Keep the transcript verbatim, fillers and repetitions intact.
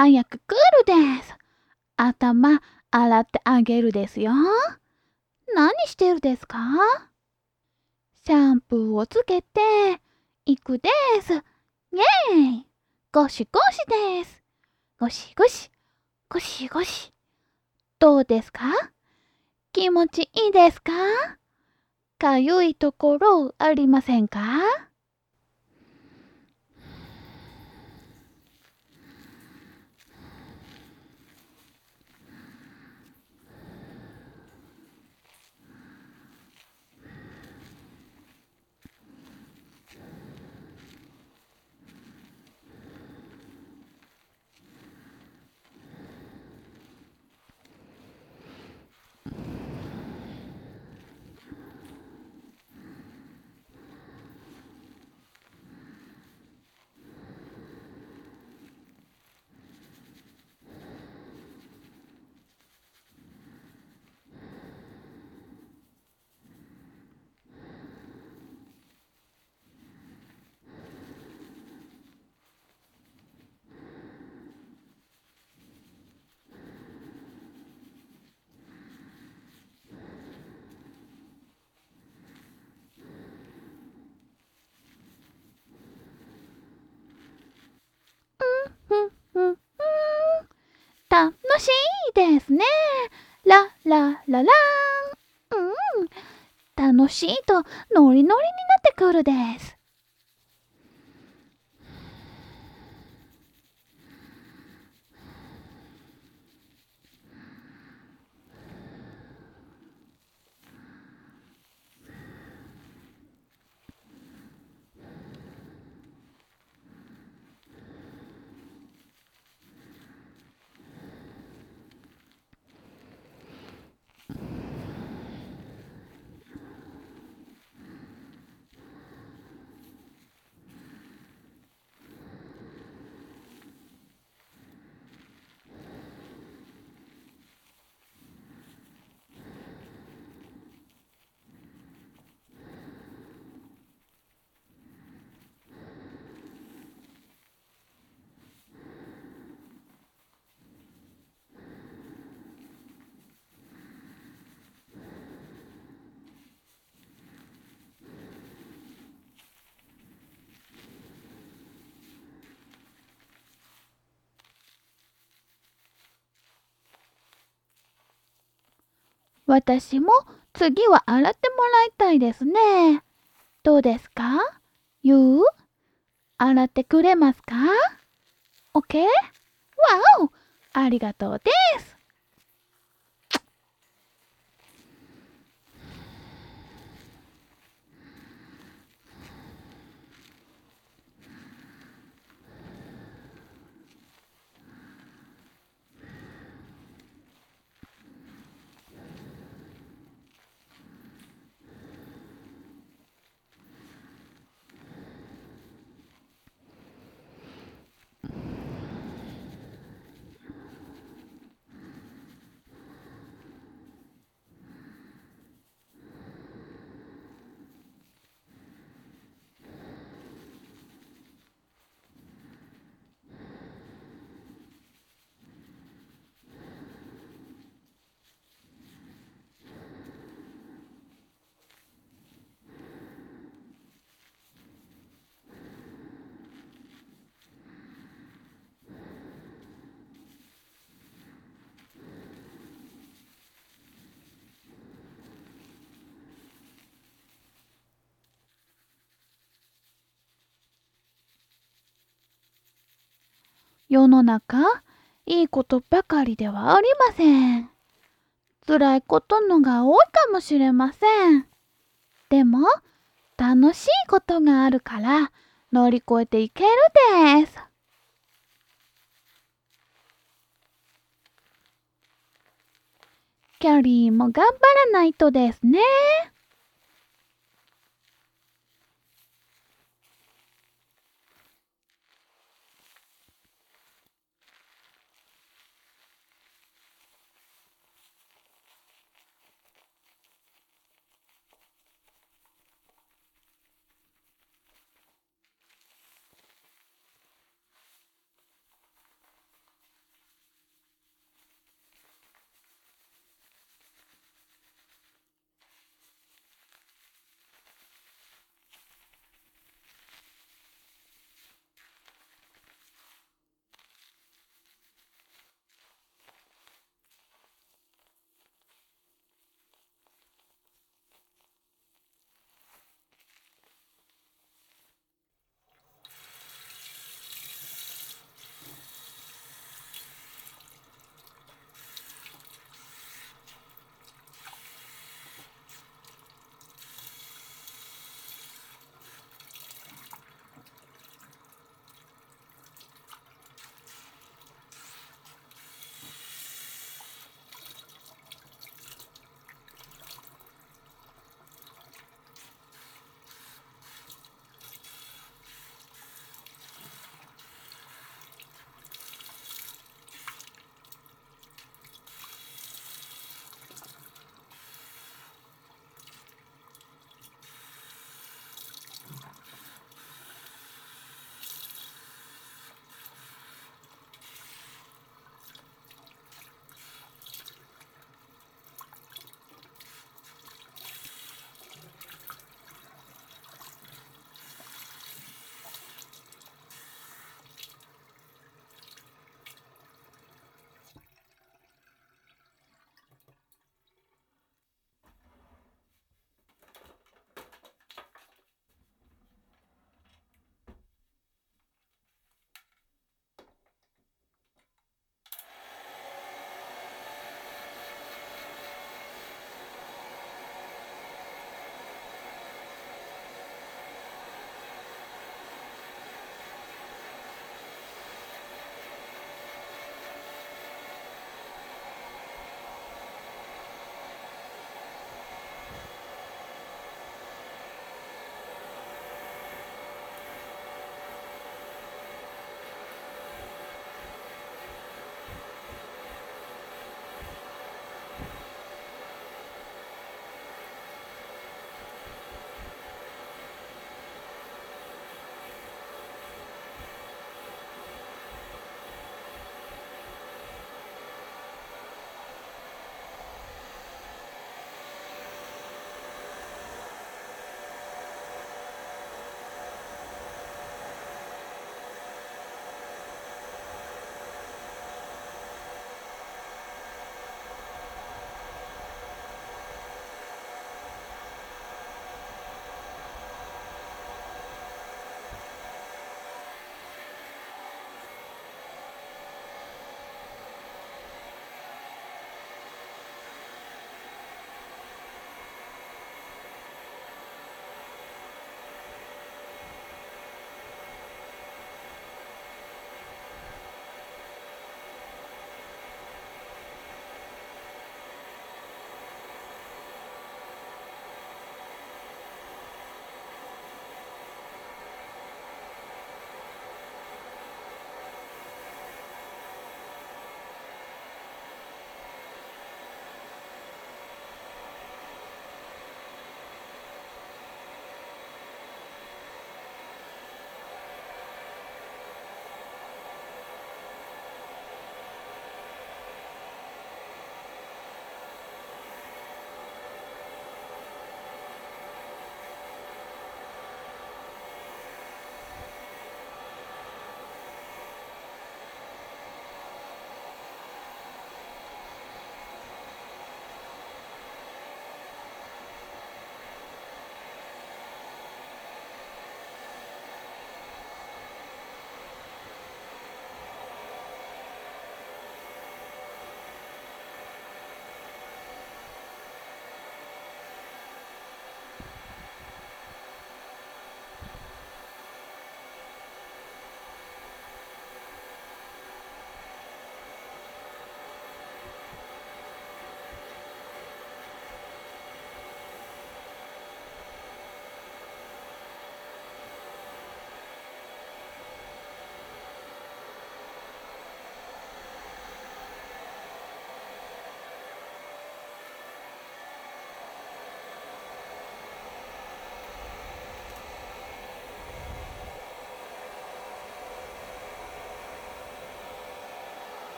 早く来るです。頭洗ってあげるですよ。何してるですか？シャンプーをつけて、いくです。イェーイ！ゴシゴシです。ゴシゴシ、ゴシゴシ。どうですか？気持ちいいですか？かゆいところありませんか？ふんふんふん。楽しいですね。ララララーン。うん。楽しいとノリノリになってくるです。私も次は洗ってもらいたいですね。どうですか？ゆう、洗ってくれますか？ OK？ わお！ありがとうです。世の中、いいことばかりではありません。辛いことのが多いかもしれません。でも、楽しいことがあるから乗り越えていけるです。キャリーも頑張らないとですね。